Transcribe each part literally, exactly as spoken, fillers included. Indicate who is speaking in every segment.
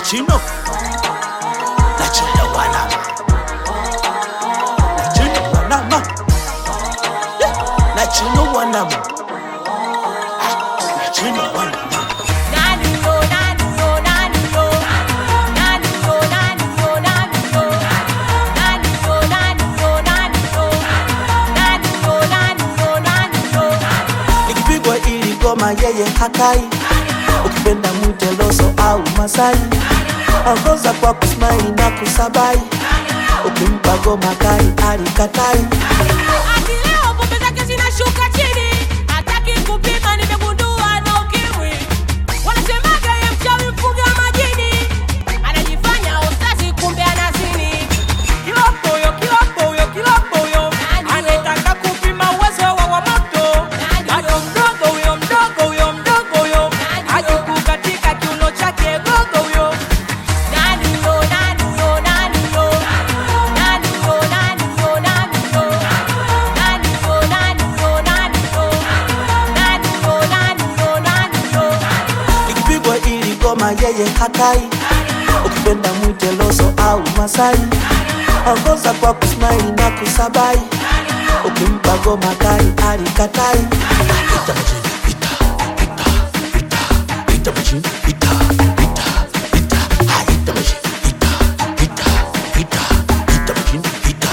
Speaker 1: Chino na Chino wanama na Chino wanama na Chino wanama na Chino wanama. Goma yeye hakai, ukipenda mwite Loso au Masai. Ongoza kwa kusmile na kusabai, ukimpa goma kai alikatai.
Speaker 2: Ati leo pombe zake zinashuka chini, hataki kupima nimegundua na ukimwi. Wanasemaga yeye mchawi mfuga majini, anajifanya ustazi kumbe anazini.
Speaker 3: Kilopo yo, kilopo yo, kilopo yo, anataka kupima uwezo wa wa moto. Ajo mdogo huyo, mdogo huyo, mdogo huyo, ajuku katika kiuno chake gogo huyo.
Speaker 2: Nani yo, nani yo, nani yo, nani yo, nani yo, nani yo, nani yo, nani yo, nani yo, nani yo, nani yo, nani yo.
Speaker 1: Ikipigwa ili goma yeye hakai, ukipenda mwite Loso au Masai. Ongoza kwa kusmile na kusabai, ukimpa goma kai alikatai. Ita machini, ita, ita, ita, ita machini, ita, ita, ita, ha ita machini, ita, ita, ita, ita machini, ita,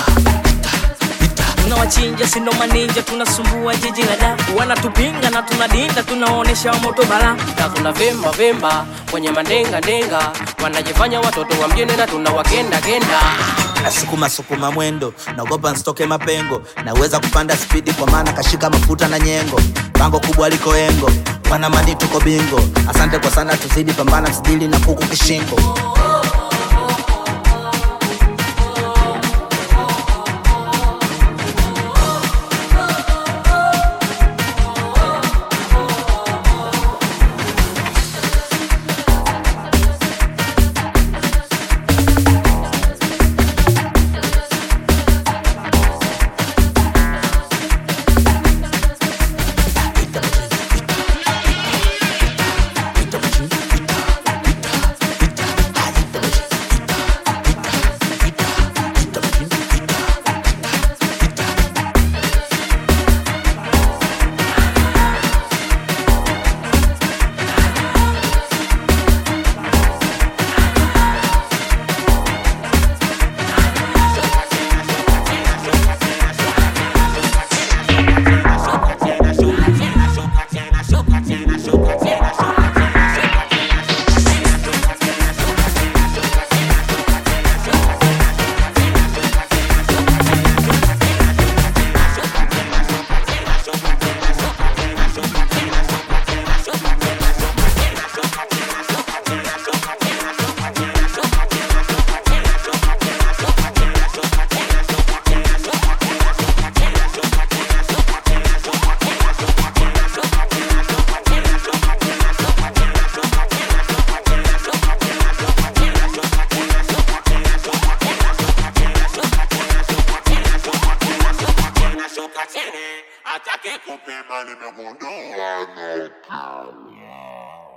Speaker 1: ita, ita.
Speaker 3: Tunawachinja sino maninja, tunasumbua jiji la da. Wanatupinga na tunadinda, tunaonesha moto bala. Na tunavemba vemba kwenye mandenga denga, wanajifanya watoto wa mjini na tunawakenda kenda.
Speaker 1: Nasukuma sukuma mwendo, naogopa nstoke mapengo. Naweza kupanda speedi kwa maana kashika mafuta na nyengo. Bango kubwa liko engo, wana mani tuko bingo. Asante kwa sana tuzidi pambana msidili na kuku kishingo.
Speaker 4: Atake kupima nimegundua.